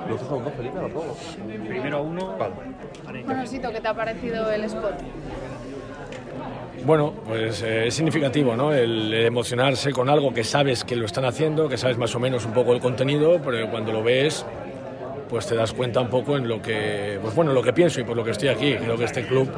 ¿Los 2-1, Felipe? ¿Lo pongo? Primero a 1. Vale. Bueno, Sito, ¿qué te ha parecido el spot? Bueno, pues es significativo, ¿no? El emocionarse con algo que sabes que lo están haciendo, que sabes más o menos un poco el contenido, pero cuando lo ves, pues te das cuenta un poco en lo que, pues bueno, lo que pienso y por lo que estoy aquí. Creo que este club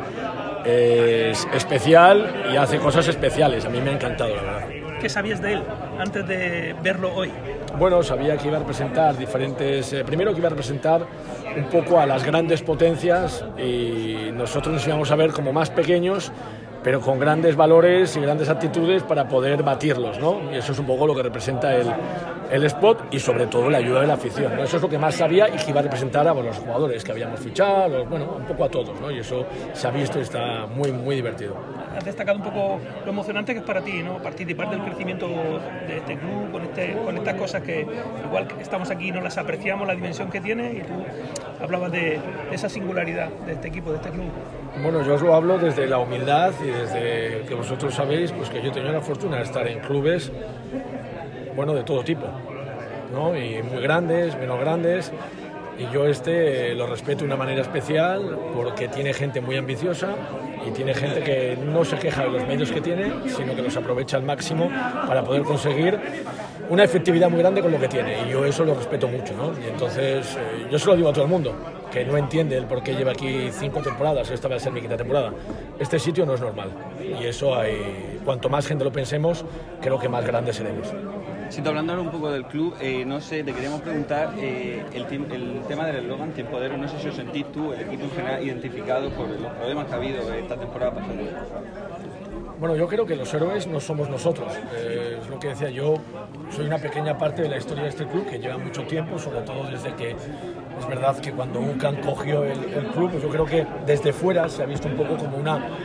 es especial y hace cosas especiales. A mí me ha encantado, la verdad. ¿Qué sabías de él antes de verlo hoy? Bueno, sabía que iba a representar diferentes... primero que iba a representar un poco a las grandes potencias y nosotros nos íbamos a ver como más pequeños, pero con grandes valores y grandes actitudes para poder batirlos, ¿no? Y eso es un poco lo que representa el spot y sobre todo la ayuda de la afición, ¿no? Eso es lo que más sabía y que iba a representar a los jugadores que habíamos fichado, bueno, un poco a todos, ¿no? Y eso se ha visto y está muy, muy divertido. Has destacado un poco lo emocionante que es para ti, ¿no? Participar del crecimiento de este club, con estas cosas que igual que estamos aquí y no las apreciamos, la dimensión que tiene, y tú hablabas de esa singularidad de este equipo, de este club. Bueno, yo os lo hablo desde la humildad y desde que vosotros sabéis pues que yo he tenido la fortuna de estar en clubes, bueno, de todo tipo, ¿no? Y muy grandes, menos grandes, y yo lo respeto de una manera especial porque tiene gente muy ambiciosa y tiene gente que no se queja de los medios que tiene, sino que los aprovecha al máximo para poder conseguir una efectividad muy grande con lo que tiene, y yo eso lo respeto mucho, ¿no? Y entonces yo se lo digo a todo el mundo, que no entiende el por qué lleva aquí 5 temporadas, esta va a ser mi quinta temporada. Este sitio no es normal, y eso cuanto más gente lo pensemos, creo que más grandes seremos. Sito, hablando ahora un poco del club, no sé, te queríamos preguntar el tema del eslogan Tiempoderos. No sé si os sentís tú, el equipo en general, identificado por los problemas que ha habido esta temporada pasada. Bueno, yo creo que los héroes no somos nosotros, es lo que decía yo, soy una pequeña parte de la historia de este club que lleva mucho tiempo, sobre todo desde que es verdad que cuando UCAN cogió el club, pues yo creo que desde fuera se ha visto un poco como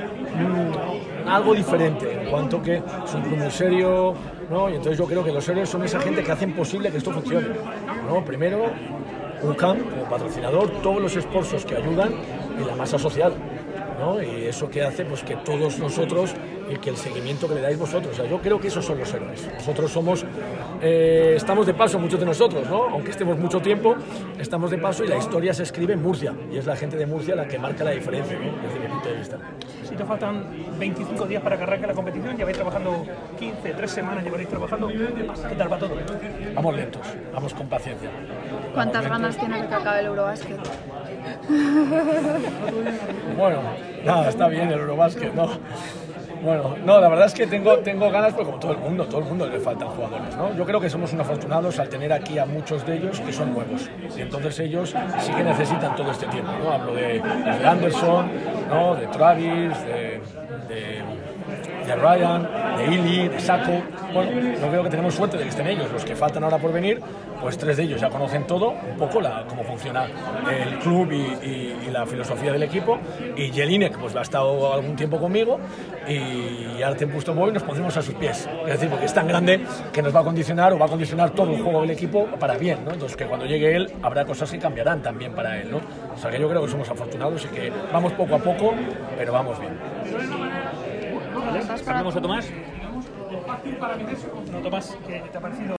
algo diferente, en cuanto que es un club muy serio, ¿no? Y entonces yo creo que los héroes son esa gente que hacen posible que esto funcione, ¿no? Primero, UCAN como patrocinador, todos los esfuerzos que ayudan y la masa social, ¿no? Y eso que hace pues que todos nosotros y que el seguimiento que le dais vosotros, o sea, yo creo que esos son los héroes. Nosotros estamos de paso, muchos de nosotros, ¿no? Aunque estemos mucho tiempo, estamos de paso y la historia se escribe en Murcia y es la gente de Murcia la que marca la diferencia, ¿no? Desde mi punto de vista. Si te faltan 25 días para que arranque la competición, lleváis trabajando 15, 3 semanas llevaréis trabajando, ¿qué tal va todo? Vamos lentos, vamos con paciencia. ¿Cuántas ganas tienes de que acabe el Eurobasket? Bueno, nada, está bien el Eurobasket, ¿no? Bueno, no, la verdad es que tengo ganas, pero como todo el mundo le faltan jugadores, ¿no? Yo creo que somos unos afortunados al tener aquí a muchos de ellos que son nuevos, y entonces ellos sí que necesitan todo este tiempo, ¿no? Hablo de Anderson, ¿no? De Travis, de Ryan, de Ili, de Sacco. Bueno, yo creo que tenemos suerte de que estén ellos. Los que faltan ahora por venir, pues 3 de ellos ya conocen todo, un poco cómo funciona el club y la filosofía del equipo. Y Jelinek pues ha estado algún tiempo conmigo, y Artem Pustovoy nos pondremos a sus pies. Es decir, porque es tan grande que nos va a condicionar o va a condicionar todo el juego del equipo para bien, ¿no? Entonces que cuando llegue él habrá cosas que cambiarán también para él, ¿no? O sea que yo creo que somos afortunados y que vamos poco a poco, pero vamos bien. ¿Cambiamos a Tomás? No, Tomás, ¿qué te ha parecido?